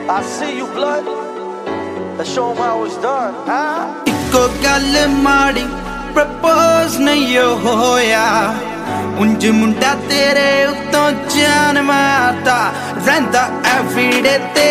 I see you, blood. Let's show him how it's done, huh? Ikko gall maadi propose nahi hoya, unj munda tere utton jaan maarda rehanda everyday.